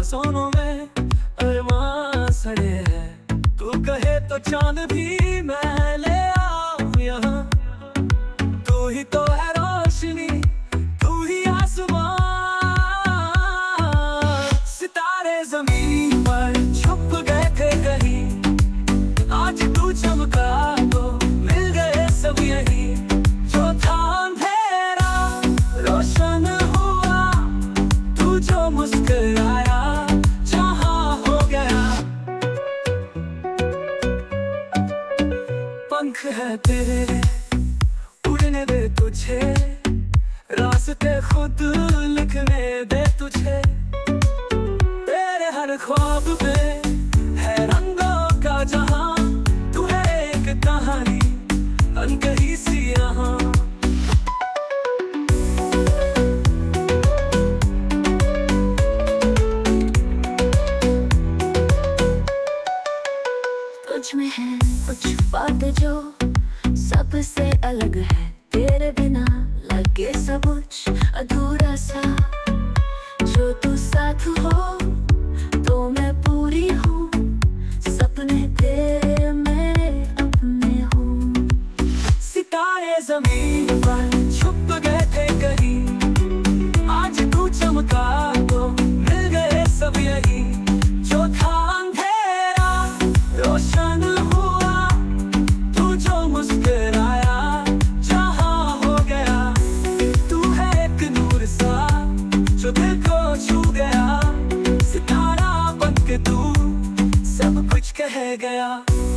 सांसों में अरमान सड़े है। तू कहे तो चांद भी मैं ले आऊं यहाँ। तू ही तो है रोशनी, तू ही आसमां। सितारे जमीन पर छुप गए थे कहीं, आज तू चमका तो मिल गए सब यहीं। जो था अंधेरा रोशन हुआ, तू जो मुस्कुराया जहां हो गया। पंख है तेरे उड़ने दे तुझे, रास्ते खुद लिखने दे तुझे। तेरे हर ख्वाब में है रंगों का जहां, तू है एक कहानी अनकही सी यहाँ। तुझ में है कुछ बात जो सबसे अलग है। तेरे बिना लगे सब कुछ अधूरा सा। जो तू साथ हो तो मैं पूरी हूँ, सपने तेरे मेरे अपने हूँ। सितारे जमीन पर छुप गए थे कहीं, आज तू चमका तो मिल गए सब यहीं। जो था अंधेरा रोशन हुआ, तू जो मुस्कुराया जहां हो गया। तू है एक नूर सा जो दिल को छू गया। सितारा बन के तू सब कुछ कह गया।